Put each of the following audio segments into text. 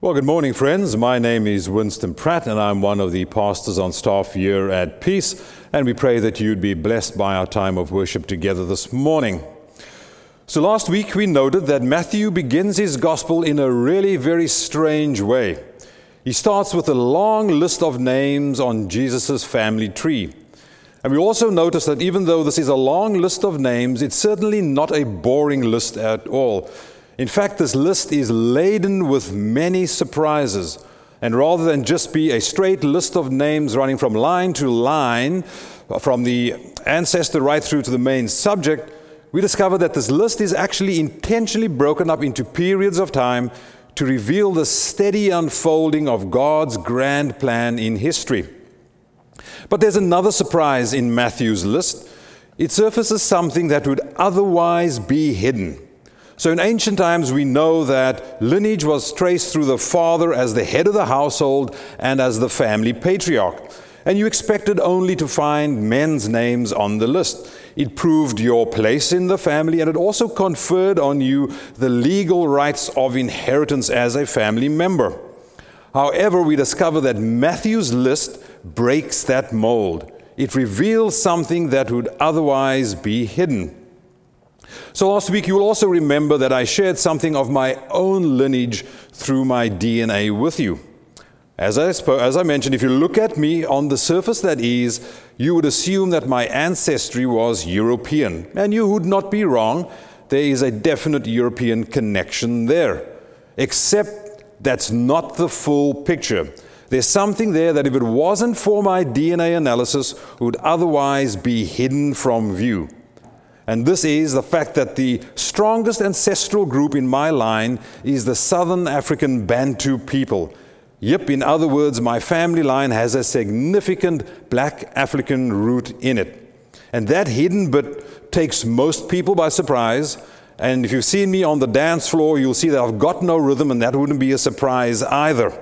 Well, good morning, friends. My name is Winston Pratt, and I'm one of the pastors on staff here at Peace, and we pray that you'd be blessed by our time of worship together this morning. So last week we noted that Matthew begins his gospel in a really very strange way. He starts with a long list of names on Jesus' family tree. And we also notice that even though this is a long list of names, it's certainly not a boring list at all. In fact, this list is laden with many surprises. And rather than just be a straight list of names running from line to line, from the ancestor right through to the main subject, we discover that this list is actually intentionally broken up into periods of time to reveal the steady unfolding of God's grand plan in history. But there's another surprise in Matthew's list. It surfaces something that would otherwise be hidden. So in ancient times, we know that lineage was traced through the father as the head of the household and as the family patriarch. And you expected only to find men's names on the list. It proved your place in the family, and it also conferred on you the legal rights of inheritance as a family member. However, we discover that Matthew's list breaks that mold. It reveals something that would otherwise be hidden. So last week, you will also remember that I shared something of my own lineage through my DNA with you. As I mentioned, if you look at me on the surface, that is, you would assume that my ancestry was European. And you would not be wrong. There is a definite European connection there. Except that's not the full picture. There's something there that if it wasn't for my DNA analysis, would otherwise be hidden from view. And this is the fact that the strongest ancestral group in my line is the Southern African Bantu people. Yep, in other words, my family line has a significant black African root in it. And that hidden bit takes most people by surprise. And if you've seen me on the dance floor, you'll see that I've got no rhythm, and that wouldn't be a surprise either.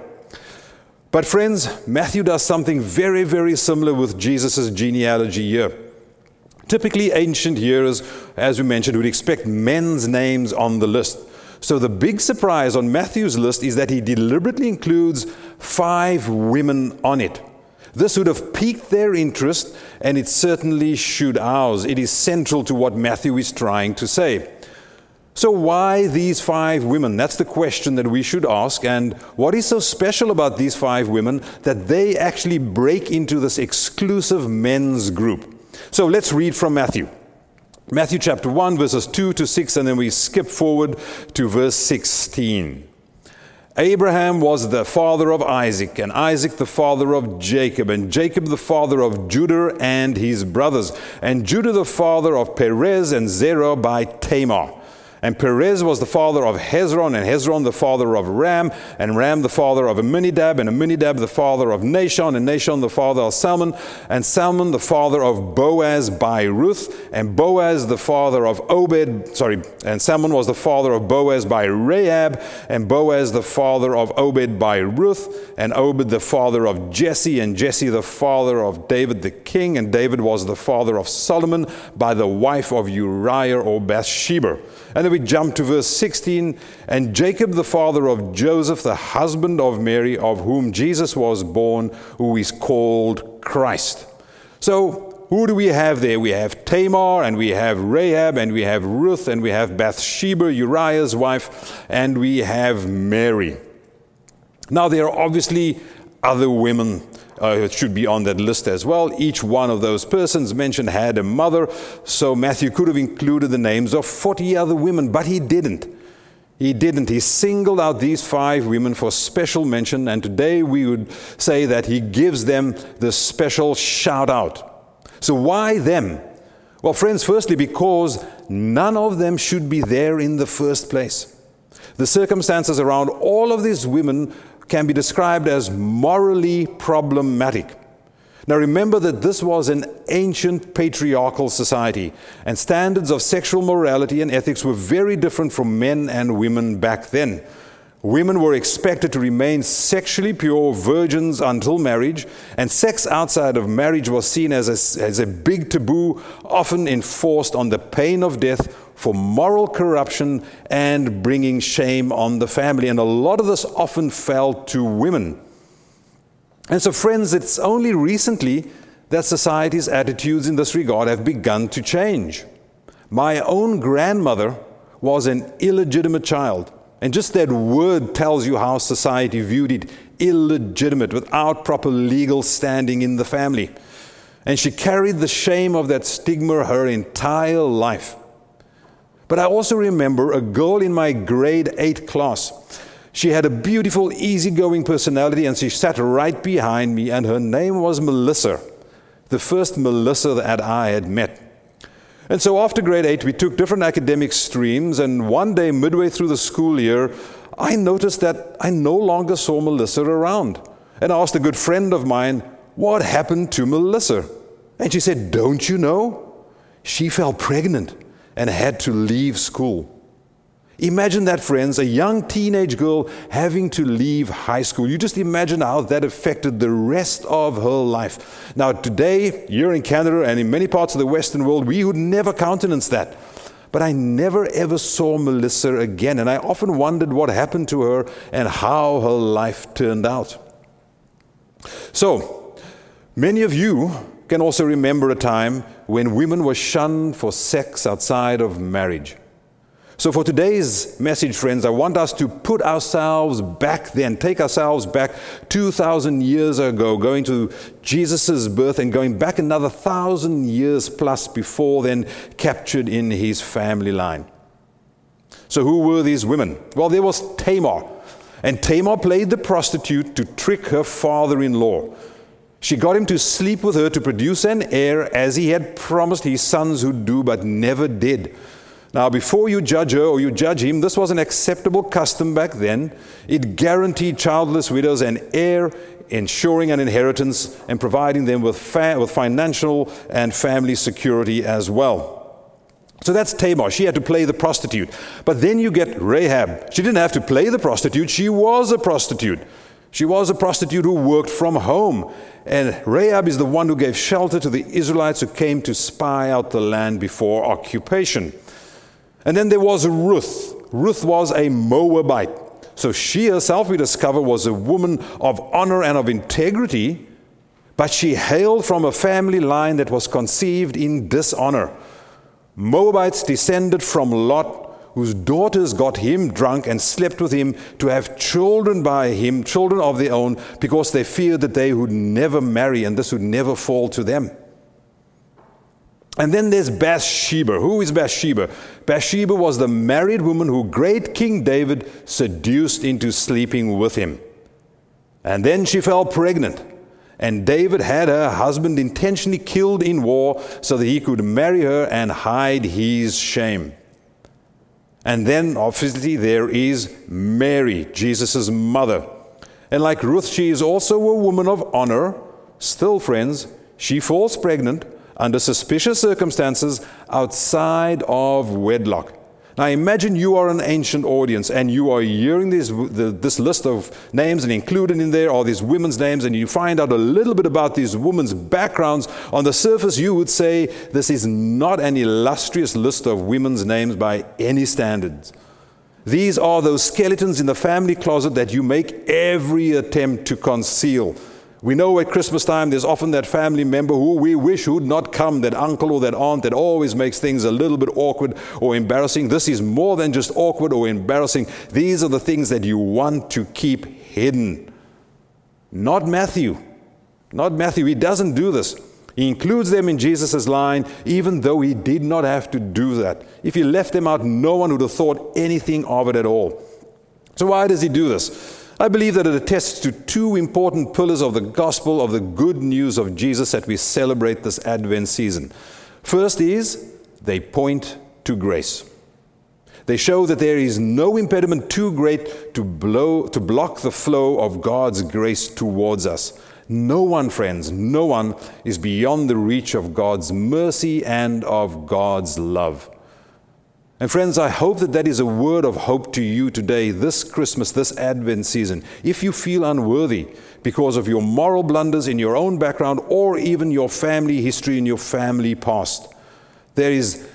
But friends, Matthew does something very, very similar with Jesus' genealogy here. Typically, ancient hearers, as we mentioned, would expect men's names on the list. So the big surprise on Matthew's list is that he deliberately includes 5 women on it. This would have piqued their interest, and it certainly should ours. It is central to what Matthew is trying to say. So why these 5 women? That's the question that we should ask. And what is so special about these 5 women that they actually break into this exclusive men's group? So let's read from Matthew. Matthew chapter 1, verses 2 to 6, and then we skip forward to verse 16. Abraham was the father of Isaac, and Isaac the father of Jacob, and Jacob the father of Judah and his brothers, and Judah the father of Perez and Zerah by Tamar. And Perez was the father of Hezron, and Hezron the father of Ram, and Ram the father of Amminadab, and Amminadab the father of Nahshon, and Nahshon the father of Salmon, and Salmon the father of Boaz by Ruth, and Boaz the father of and Salmon was the father of Boaz by Rahab, and Boaz the father of Obed by Ruth, and Obed the father of Jesse, and Jesse the father of David the king, and David was the father of Solomon by the wife of Uriah or Bathsheba. And then we jump to verse 16, and Jacob the father of Joseph, the husband of Mary, of whom Jesus was born, who is called Christ. So who do we have there? We have Tamar, and we have Rahab, and we have Ruth, and we have Bathsheba, Uriah's wife, and we have Mary. Now there are obviously other women should be on that list as well. Each one of those persons mentioned had a mother, so Matthew could have included the names of 40 other women, but he didn't. He singled out these 5 women for special mention, and today we would say that he gives them the special shout out. So why them? Well, friends, firstly, because none of them should be there in the first place. The circumstances around all of these women can be described as morally problematic. Now remember that this was an ancient patriarchal society, and standards of sexual morality and ethics were very different from men and women back then. Women were expected to remain sexually pure virgins until marriage, and sex outside of marriage was seen as a big taboo, often enforced on the pain of death for moral corruption and bringing shame on the family. And a lot of this often fell to women. And so, friends, it's only recently that society's attitudes in this regard have begun to change. My own grandmother was an illegitimate child. And just that word tells you how society viewed it: illegitimate, without proper legal standing in the family. And she carried the shame of that stigma her entire life. But I also remember a girl in my grade 8 class. She had a beautiful, easygoing personality, and she sat right behind me, and her name was Melissa, the first Melissa that I had met. And so after grade 8, we took different academic streams, and one day, midway through the school year, I noticed that I no longer saw Melissa around. And I asked a good friend of mine, what happened to Melissa? And she said, don't you know? She fell pregnant and had to leave school. Imagine that, friends, a young teenage girl having to leave high school. You just imagine how that affected the rest of her life. Now, today, here in Canada and in many parts of the Western world, we would never countenance that. But I never ever saw Melissa again, and I often wondered what happened to her and how her life turned out. So, many of you can also remember a time when women were shunned for sex outside of marriage. So for today's message, friends, I want us to put ourselves back then, take ourselves back 2,000 years ago, going to Jesus' birth and going back another 1,000 years plus before then, captured in his family line. So who were these women? Well, there was Tamar. And Tamar played the prostitute to trick her father-in-law. She got him to sleep with her to produce an heir, as he had promised his sons would do, but never did. Now, before you judge her or you judge him, this was an acceptable custom back then. It guaranteed childless widows an heir, ensuring an inheritance and providing them with financial and family security as well. So that's Tamar. She had to play the prostitute. But then you get Rahab. She didn't have to play the prostitute. She was a prostitute. She was a prostitute who worked from home. And Rahab is the one who gave shelter to the Israelites who came to spy out the land before occupation. And then there was Ruth. Ruth was a Moabite. So she herself, we discover, was a woman of honor and of integrity, but she hailed from a family line that was conceived in dishonor. Moabites descended from Lot, whose daughters got him drunk and slept with him to have children by him, children of their own, because they feared that they would never marry and this would never fall to them. And then there's Bathsheba. Who is Bathsheba? Bathsheba was the married woman who great King David seduced into sleeping with him. And then she fell pregnant. And David had her husband intentionally killed in war so that he could marry her and hide his shame. And then, obviously, there is Mary, Jesus' mother. And like Ruth, she is also a woman of honor. Still, friends, she falls pregnant under suspicious circumstances outside of wedlock. Now imagine you are an ancient audience and you are hearing this list of names, and included in there are these women's names, and you find out a little bit about these women's backgrounds. On the surface you would say this is not an illustrious list of women's names by any standards. These are those skeletons in the family closet that you make every attempt to conceal. We know at Christmas time there's often that family member who we wish would not come, that uncle or that aunt that always makes things a little bit awkward or embarrassing. This is more than just awkward or embarrassing. These are the things that you want to keep hidden. Not Matthew. Not Matthew. He doesn't do this. He includes them in Jesus' line, even though he did not have to do that. If he left them out, no one would have thought anything of it at all. So why does he do this? I believe that it attests to two important pillars of the gospel, of the good news of Jesus that we celebrate this Advent season. First is, they point to grace. They show that there is no impediment too great to block the flow of God's grace towards us. No one, friends, no one is beyond the reach of God's mercy and of God's love. And friends, I hope that that is a word of hope to you today, this Christmas, this Advent season. If you feel unworthy because of your moral blunders in your own background or even your family history and your family past, there is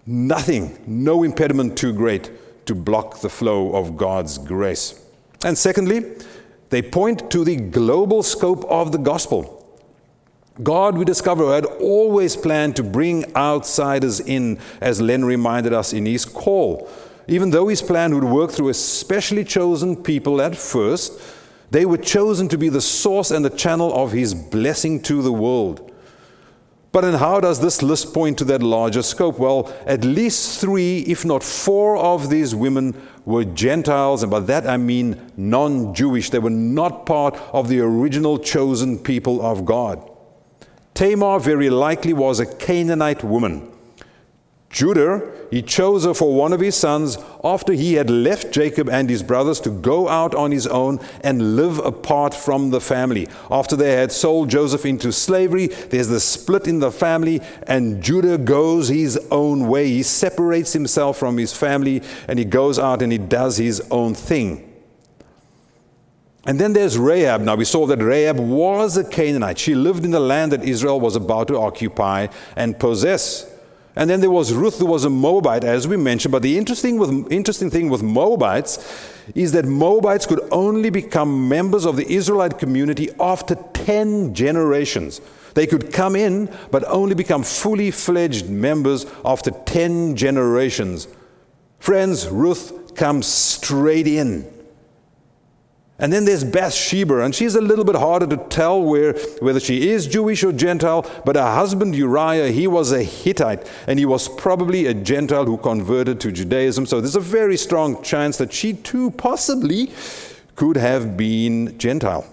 Nothing, no impediment too great to block the flow of God's grace. And secondly, they point to the global scope of the gospel. God, we discover, had always planned to bring outsiders in, as Len reminded us in his call. Even though his plan would work through a specially chosen people at first, they were chosen to be the source and the channel of his blessing to the world. But then how does this list point to that larger scope? Well, at least 3, if not 4 of these women were Gentiles, and by that I mean non-Jewish. They were not part of the original chosen people of God. Tamar very likely was a Canaanite woman. Judah, he chose her for one of his sons after he had left Jacob and his brothers to go out on his own and live apart from the family. After they had sold Joseph into slavery, there's the split in the family, and Judah goes his own way. He separates himself from his family, and he goes out and he does his own thing. And then there's Rahab. Now we saw that Rahab was a Canaanite. She lived in the land that Israel was about to occupy and possess. And then there was Ruth, who was a Moabite, as we mentioned. But the interesting thing with Moabites is that Moabites could only become members of the Israelite community after 10 generations. They could come in, but only become fully fledged members after 10 generations. Friends, Ruth comes straight in. And then there's Bathsheba, and she's a little bit harder to tell whether she is Jewish or Gentile, but her husband Uriah, he was a Hittite, and he was probably a Gentile who converted to Judaism. So there's a very strong chance that she too possibly could have been Gentile.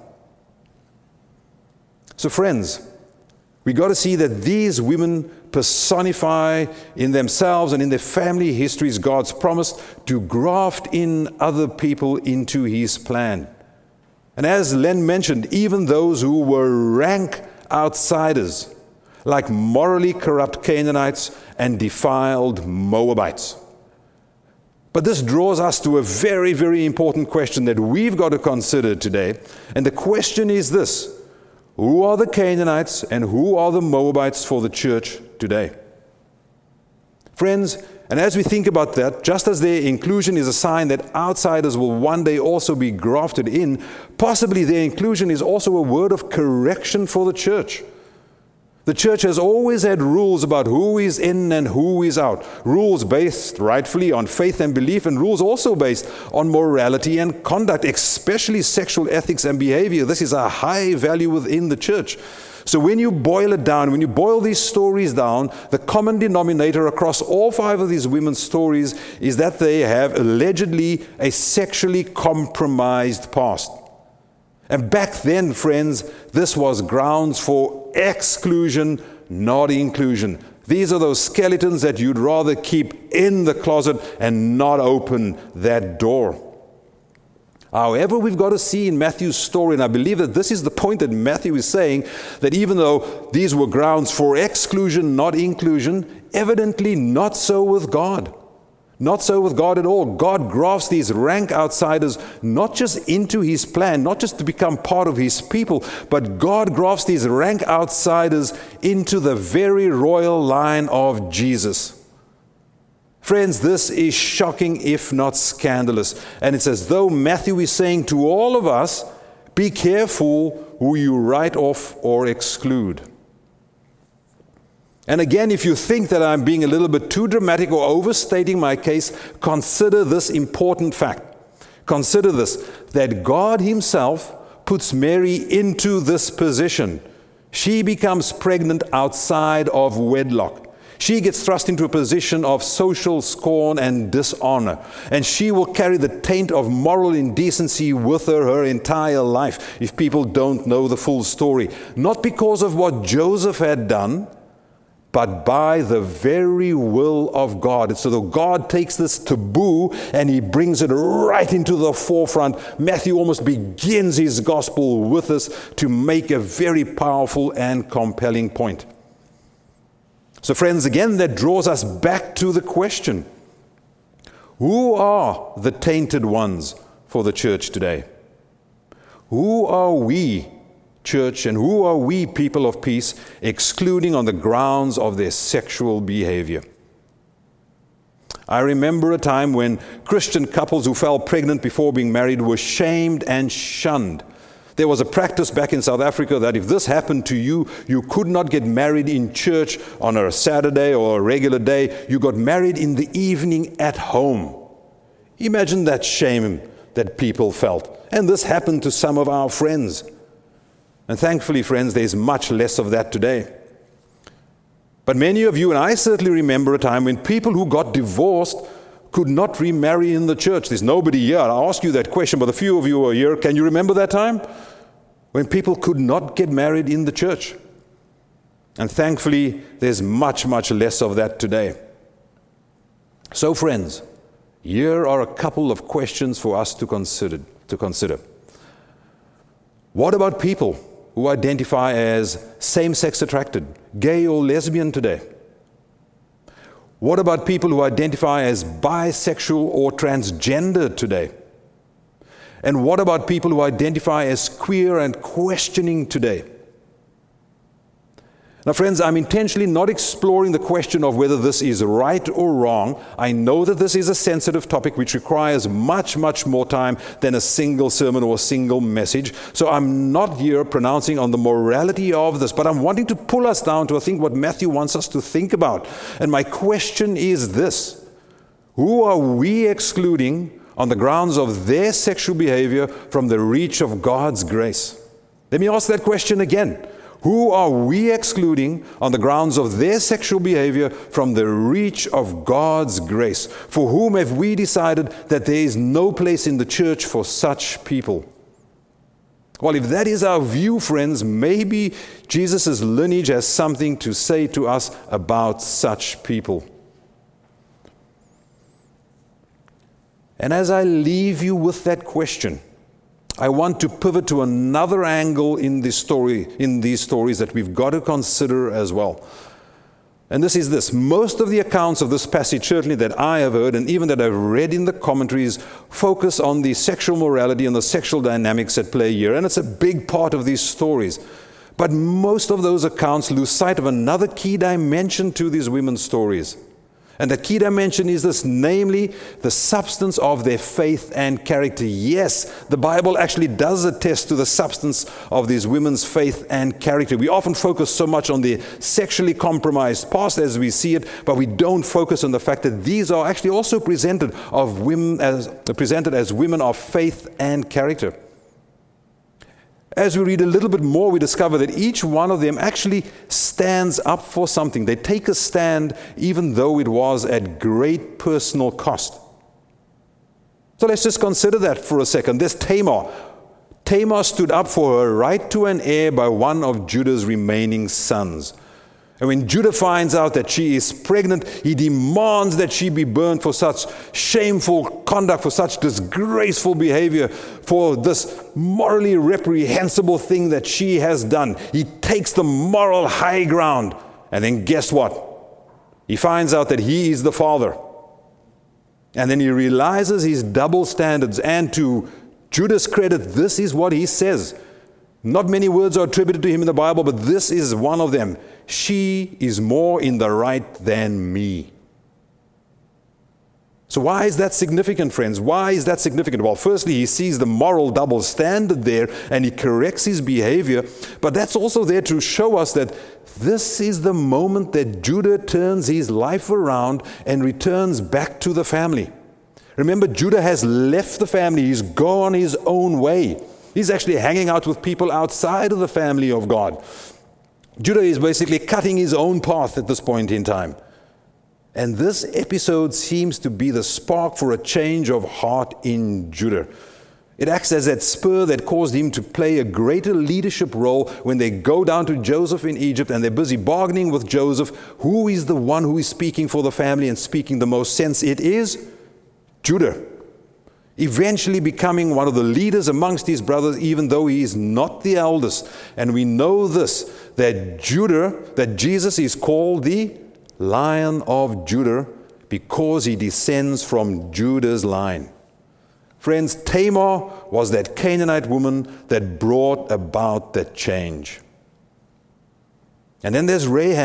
So friends, we got to see that these women personify in themselves and in their family histories God's promise to graft in other people into his plan. And as Len mentioned, even those who were rank outsiders, like morally corrupt Canaanites and defiled Moabites. But this draws us to a very, very important question that we've got to consider today. And the question is this: who are the Canaanites and who are the Moabites for the church today? Friends, and as we think about that, just as their inclusion is a sign that outsiders will one day also be grafted in, possibly their inclusion is also a word of correction for the church. The church has always had rules about who is in and who is out. Rules based rightfully on faith and belief, and rules also based on morality and conduct, especially sexual ethics and behavior. This is a high value within the church. So when you boil it down, when you boil these stories down, the common denominator across all 5 of these women's stories is that they have allegedly a sexually compromised past. And back then, friends, this was grounds for exclusion, not inclusion. These are those skeletons that you'd rather keep in the closet and not open that door. However, we've got to see in Matthew's story, and I believe that this is the point that Matthew is saying, that even though these were grounds for exclusion, not inclusion, evidently not so with God. Not so with God at all. God grafts these rank outsiders not just into his plan, not just to become part of his people, but God grafts these rank outsiders into the very royal line of Jesus. Friends, this is shocking, if not scandalous. And it's as though Matthew is saying to all of us, be careful who you write off or exclude. And again, if you think that I'm being a little bit too dramatic or overstating my case, consider this important fact. Consider this, that God himself puts Mary into this position. She becomes pregnant outside of wedlock. She gets thrust into a position of social scorn and dishonor, and she will carry the taint of moral indecency with her entire life if people don't know the full story. Not because of what Joseph had done, but by the very will of God. So that God takes this taboo and he brings it right into the forefront. Matthew almost begins his gospel with this to make a very powerful and compelling point. So friends, again, that draws us back to the question: who are the tainted ones for the church today? Who are we, church, and who are we, people of peace, excluding on the grounds of their sexual behavior? I remember a time when Christian couples who fell pregnant before being married were shamed and shunned. There was a practice back in South Africa that if this happened to you, you could not get married in church on a Saturday or a regular day. You got married in the evening at home. Imagine that shame that people felt. And this happened to some of our friends. And thankfully, friends, there's much less of that today. But many of you, and I certainly remember a time when people who got divorced could not remarry in the church. There's nobody here. I'll ask you that question, but a few of you are here. Can you remember that time? When people could not get married in the church. And thankfully, there's much, much less of that today. So friends, here are a couple of questions for us to consider. What about people who identify as same-sex attracted, gay or lesbian today? What about people who identify as bisexual or transgender today? And what about people who identify as queer and questioning today? Now, friends, I'm intentionally not exploring the question of whether this is right or wrong. I know that this is a sensitive topic which requires much, much more time than a single sermon or a single message. So I'm not here pronouncing on the morality of this, but I'm wanting to pull us down to, I think, what Matthew wants us to think about. And my question is this: who are we excluding on the grounds of their sexual behavior from the reach of God's grace? Let me ask that question again. Who are we excluding on the grounds of their sexual behavior from the reach of God's grace? For whom have we decided that there is no place in the church for such people? Well, if that is our view, friends, maybe Jesus' lineage has something to say to us about such people. And as I leave you with that question, I want to pivot to another angle in these stories that we've got to consider as well. And this is this. Most of the accounts of this passage, certainly that I have heard, and even that I've read in the commentaries, focus on the sexual morality and the sexual dynamics at play here. And it's a big part of these stories. But most of those accounts lose sight of another key dimension to these women's stories. And that key dimension is this, namely the substance of their faith and character. Yes, the Bible actually does attest to the substance of these women's faith and character. We often focus so much on the sexually compromised past as we see it, but we don't focus on the fact that these are actually also presented as women of faith and character. As we read a little bit more, we discover that each one of them actually stands up for something. They take a stand even though it was at great personal cost. So let's just consider that for a second. There's Tamar. Tamar stood up for her right to an heir by one of Judah's remaining sons. And when Judah finds out that she is pregnant, he demands that she be burned for such shameful conduct, for such disgraceful behavior, for this morally reprehensible thing that she has done. He takes the moral high ground. And then guess what? He finds out that he is the father. And then he realizes his double standards. And to Judah's credit, this is what he says. Not many words are attributed to him in the Bible, but this is one of them. She is more in the right than me. So why is that significant, friends? Why is that significant? Well, firstly, he sees the moral double standard there and he corrects his behavior. But that's also there to show us that this is the moment that Judah turns his life around and returns back to the family. Remember, Judah has left the family. He's gone his own way. He's actually hanging out with people outside of the family of God. Judah is basically cutting his own path at this point in time. And this episode seems to be the spark for a change of heart in Judah. It acts as that spur that caused him to play a greater leadership role when they go down to Joseph in Egypt and they're busy bargaining with Joseph. Who is the one who is speaking for the family and speaking the most sense? It is Judah. Eventually becoming one of the leaders amongst his brothers, even though he is not the eldest. And we know this, that Jesus is called the Lion of Judah because he descends from Judah's line. Friends, Tamar was that Canaanite woman that brought about that change. And then there's Rahab.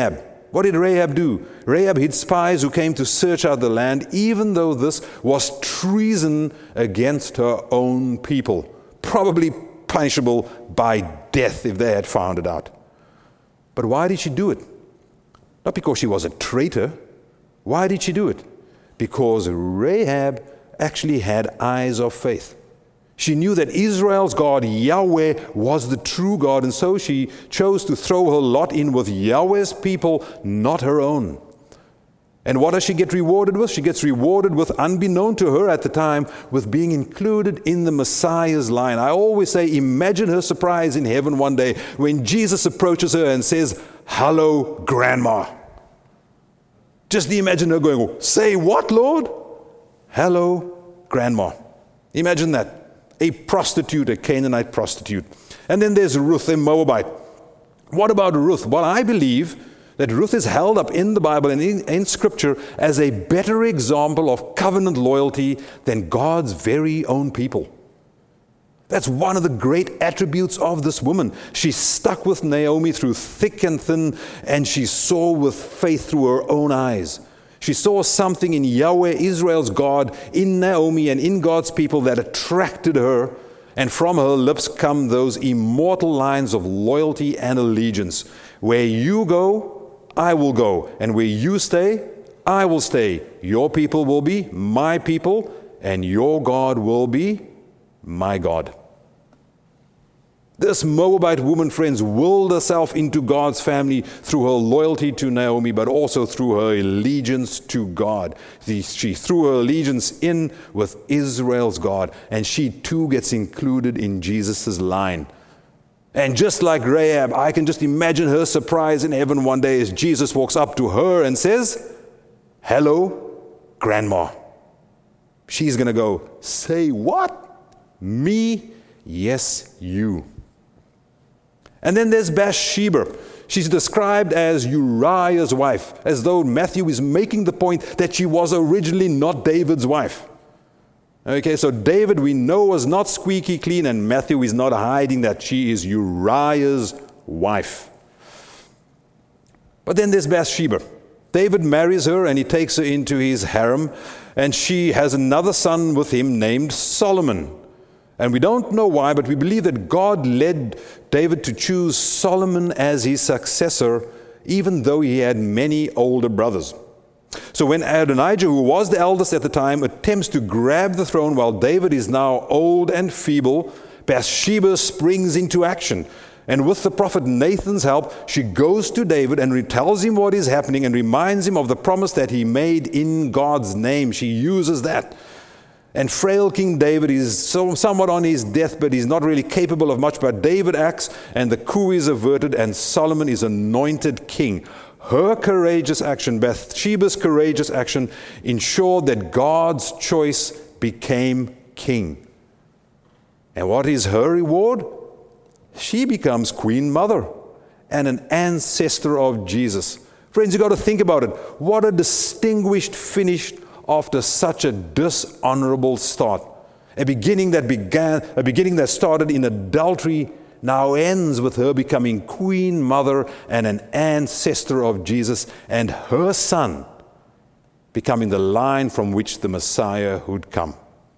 What did Rahab do? Rahab hid spies who came to search out the land, even though this was treason against her own people, probably punishable by death if they had found it out. But why did she do it? Not because she was a traitor. Why did she do it? Because Rahab actually had eyes of faith. She knew that Israel's God, Yahweh, was the true God, and so she chose to throw her lot in with Yahweh's people, not her own. And what does she get rewarded with? She gets rewarded with, unbeknown to her at the time, with being included in the Messiah's line. I always say, imagine her surprise in heaven one day when Jesus approaches her and says, "Hello, Grandma." Just imagine her going, "Say what, Lord?" "Hello, Grandma." Imagine that. A prostitute, a Canaanite prostitute. And then there's Ruth, a Moabite. What about Ruth? Well, I believe that Ruth is held up in the Bible and in Scripture as a better example of covenant loyalty than God's very own people. That's one of the great attributes of this woman. She stuck with Naomi through thick and thin, and she saw with faith through her own eyes. She saw something in Yahweh, Israel's God, in Naomi and in God's people that attracted her, and from her lips come those immortal lines of loyalty and allegiance. Where you go, I will go, and where you stay, I will stay. Your people will be my people, and your God will be my God. This Moabite woman, friends, willed herself into God's family through her loyalty to Naomi, but also through her allegiance to God. She threw her allegiance in with Israel's God, and she too gets included in Jesus' line. And just like Rahab, I can just imagine her surprise in heaven one day as Jesus walks up to her and says, "Hello, Grandma." She's going to go, "Say what? Me? Yes, you." And then there's Bathsheba. She's described as Uriah's wife, as though Matthew is making the point that she was originally not David's wife. Okay, so David, we know, was not squeaky clean, and Matthew is not hiding that she is Uriah's wife. But then there's Bathsheba. David marries her, and he takes her into his harem, and she has another son with him named Solomon. And we don't know why, but we believe that God led David to choose Solomon as his successor, even though he had many older brothers. So when Adonijah, who was the eldest at the time, attempts to grab the throne while David is now old and feeble, Bathsheba springs into action. And with the prophet Nathan's help, she goes to David and tells him what is happening and reminds him of the promise that he made in God's name. She uses that. And frail King David is somewhat on his deathbed. He's not really capable of much, but David acts, and the coup is averted, and Solomon is anointed king. Her courageous action, Bathsheba's courageous action, ensured that God's choice became king. And what is her reward? She becomes Queen Mother and an ancestor of Jesus. Friends, you've got to think about it. What a distinguished finish after such a dishonorable start. A beginning that started in adultery now ends with her becoming Queen Mother and an ancestor of Jesus, and her son becoming the line from which the Messiah would come.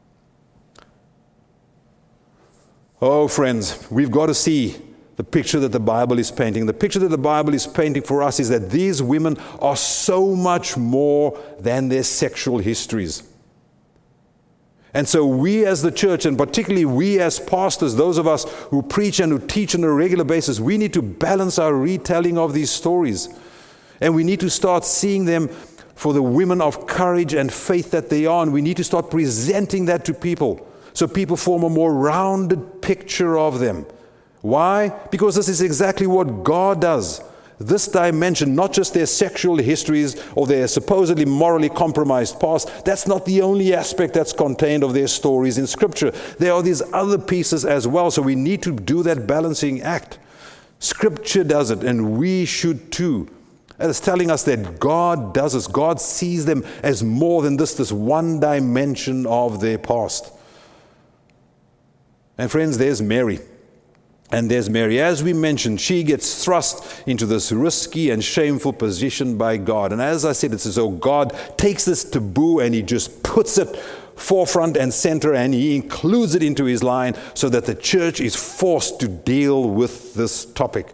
Oh, friends, we've got to see the picture that the Bible is painting. The picture that the Bible is painting for us is that these women are so much more than their sexual histories. And so we as the church, and particularly we as pastors, those of us who preach and who teach on a regular basis, we need to balance our retelling of these stories. And we need to start seeing them for the women of courage and faith that they are. And we need to start presenting that to people so people form a more rounded picture of them. Why? Because this is exactly what God does. This dimension, not just their sexual histories or their supposedly morally compromised past, that's not the only aspect that's contained of their stories in Scripture. There are these other pieces as well, so we need to do that balancing act. Scripture does it, and we should too. And it's telling us that God does this. God sees them as more than this one dimension of their past. And friends, there's Mary. And there's Mary. As we mentioned, she gets thrust into this risky and shameful position by God. And as I said, it's as though God takes this taboo and he just puts it forefront and center, and he includes it into his line so that the church is forced to deal with this topic.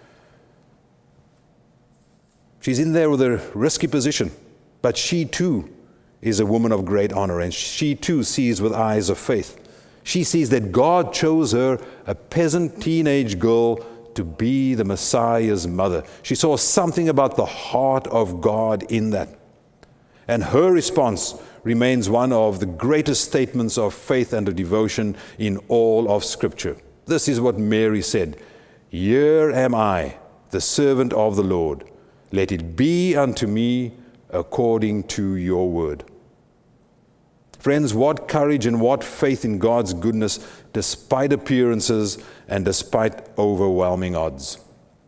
She's in there with a risky position, but she too is a woman of great honor, and she too sees with eyes of faith. She sees that God chose her, a peasant teenage girl, to be the Messiah's mother. She saw something about the heart of God in that. And her response remains one of the greatest statements of faith and of devotion in all of Scripture. This is what Mary said: "Here am I, the servant of the Lord. Let it be unto me according to your word." Friends, what courage and what faith in God's goodness, despite appearances and despite overwhelming odds.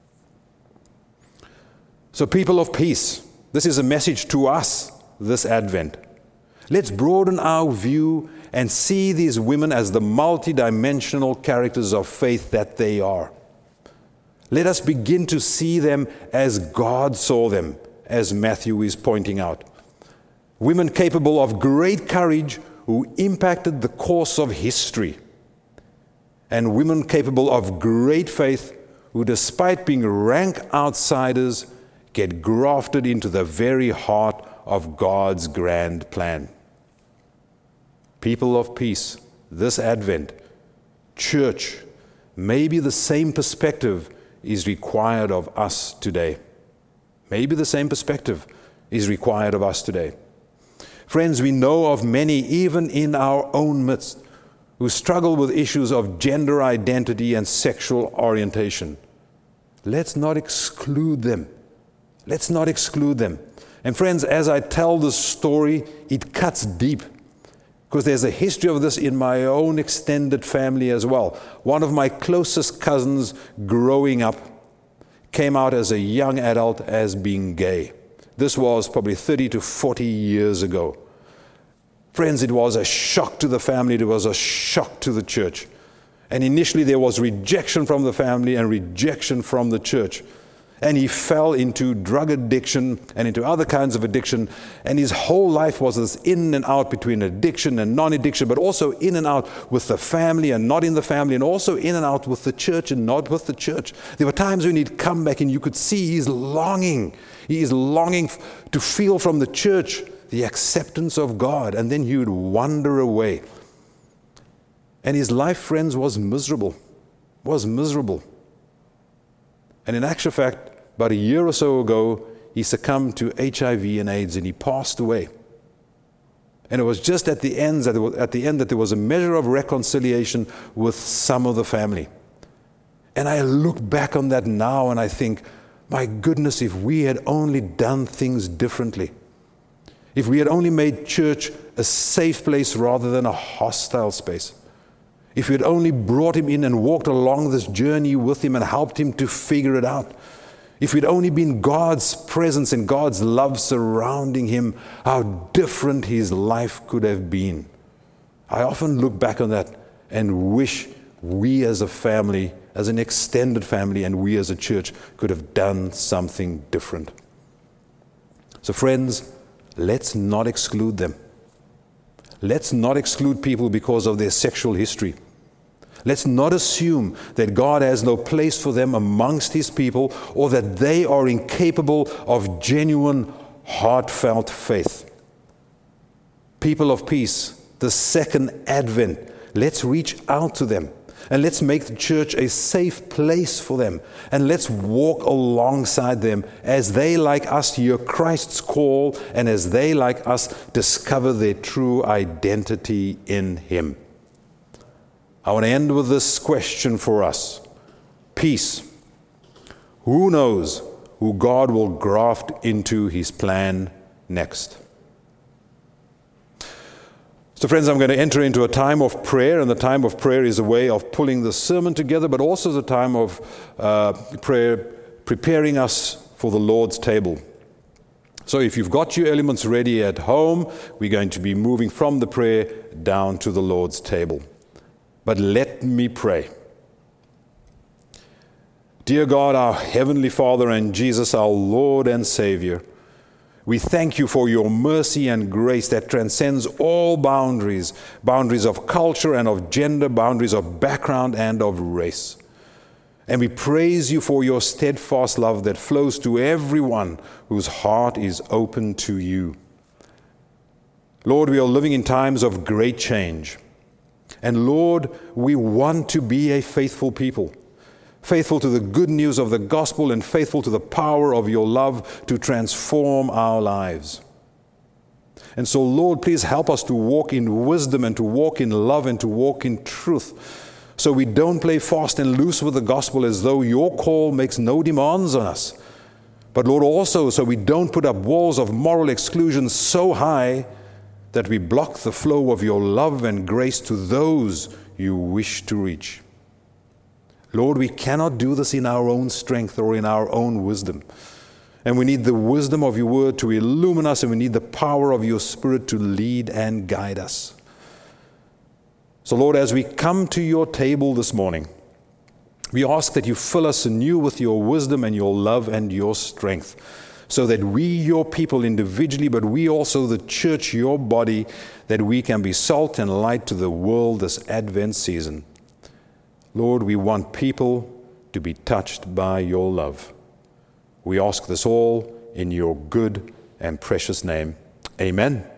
So, people of peace, this is a message to us this Advent. Let's broaden our view and see these women as the multidimensional characters of faith that they are. Let us begin to see them as God saw them, as Matthew is pointing out. Women capable of great courage who impacted the course of history. And women capable of great faith who, despite being rank outsiders, get grafted into the very heart of God's grand plan. People of peace, this Advent, church, maybe the same perspective is required of us today. Maybe the same perspective is required of us today. Friends, we know of many, even in our own midst, who struggle with issues of gender identity and sexual orientation. Let's not exclude them. Let's not exclude them. And friends, as I tell this story, it cuts deep, because there's a history of this in my own extended family as well. One of my closest cousins growing up came out as a young adult as being gay. This was probably 30 to 40 years ago. Friends, it was a shock to the family. It was a shock to the church. And initially there was rejection from the family and rejection from the church. And he fell into drug addiction and into other kinds of addiction. And his whole life was this in and out between addiction and non-addiction, but also in and out with the family and not in the family, and also in and out with the church and not with the church. There were times when he'd come back and you could see he's longing. He is longing to feel from the church the acceptance of God. And then he would wander away. And his life, friends, was miserable. And in actual fact, about a year or so ago, he succumbed to HIV and AIDS and he passed away. And it was just at the end that there was a measure of reconciliation with some of the family. And I look back on that now and I think, my goodness, if we had only done things differently, if we had only made church a safe place rather than a hostile space, if we had only brought him in and walked along this journey with him and helped him to figure it out, if we'd only been God's presence and God's love surrounding him, how different his life could have been. I often look back on that and wish we as a family, as an extended family, and we as a church could have done something different. So friends, let's not exclude them. Let's not exclude people because of their sexual history. Let's not assume that God has no place for them amongst his people, or that they are incapable of genuine, heartfelt faith. People of peace, the second Advent, let's reach out to them and let's make the church a safe place for them, and let's walk alongside them as they, like us, hear Christ's call, and as they, like us, discover their true identity in him. I want to end with this question for us. Peace. Who knows who God will graft into his plan next? So friends, I'm going to enter into a time of prayer, and the time of prayer is a way of pulling the sermon together, but also the time of prayer preparing us for the Lord's table. So if you've got your elements ready at home, we're going to be moving from the prayer down to the Lord's table. But let me pray. Dear God, our Heavenly Father, and Jesus, our Lord and Savior, we thank you for your mercy and grace that transcends all boundaries, boundaries of culture and of gender, boundaries of background and of race. And we praise you for your steadfast love that flows to everyone whose heart is open to you. Lord, we are living in times of great change. And Lord, we want to be a faithful people. Faithful to the good news of the gospel and faithful to the power of your love to transform our lives. And so, Lord, please help us to walk in wisdom and to walk in love and to walk in truth, so we don't play fast and loose with the gospel as though your call makes no demands on us. But Lord, also so we don't put up walls of moral exclusion so high that we block the flow of your love and grace to those you wish to reach. Lord, we cannot do this in our own strength or in our own wisdom. And we need the wisdom of your word to illumine us, and we need the power of your Spirit to lead and guide us. So, Lord, as we come to your table this morning, we ask that you fill us anew with your wisdom and your love and your strength, so that we, your people individually, but we also, the church, your body, that we can be salt and light to the world this Advent season. Lord, we want people to be touched by your love. We ask this all in your good and precious name. Amen.